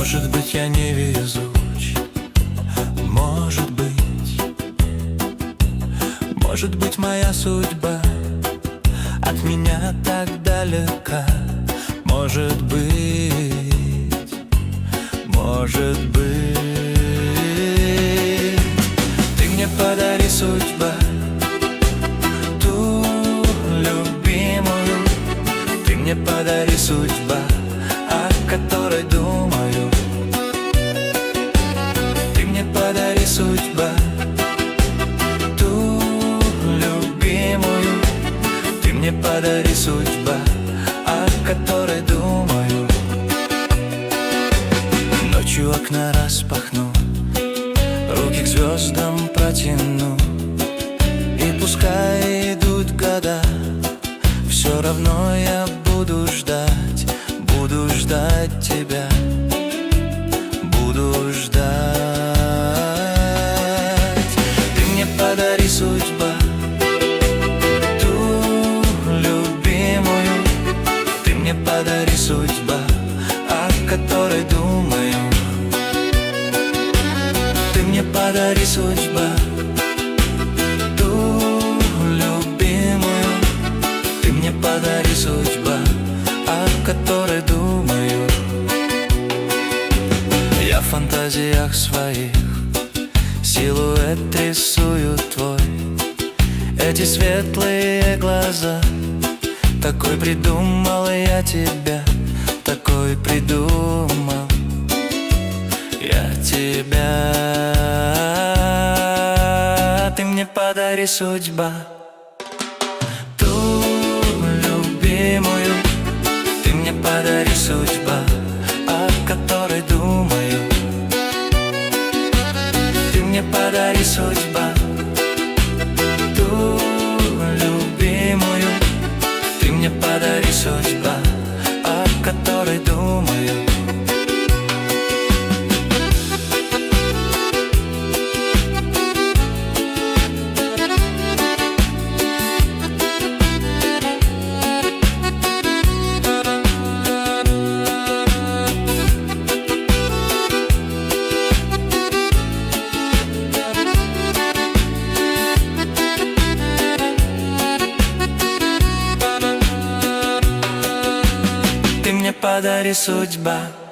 Может быть, я не везуч, может быть, моя судьба от меня так далека. Может быть, ты мне подари, судьба, ту любимую. Ты мне подари, судьба, о которой думаю. Ты мне подари, судьба, ту любимую. Ты мне подари, судьба, о которой думаю. Ночью окна распахну, руки к звездам протяну, и пускай идут года, все равно я буду ждать тебя, буду ждать. Ты мне подари, судьба, ту любимую. Ты мне подари, судьба, о которой думаю. Ты мне подари, судьба, ту любимую. Ты мне подари, судьба, о которой думаю. Я в фантазиях своих силуэт рисую твой. Эти светлые глаза, такой придумал я тебя, такой придумал я тебя. Ты мне подари, судьба, ту любимую. Ты мне подари, судьба, о которой думаю. Ты мне подари, судьба, ту любимую. Ты мне подари, судьба, о которой думаю. Ты мне подари, судьба,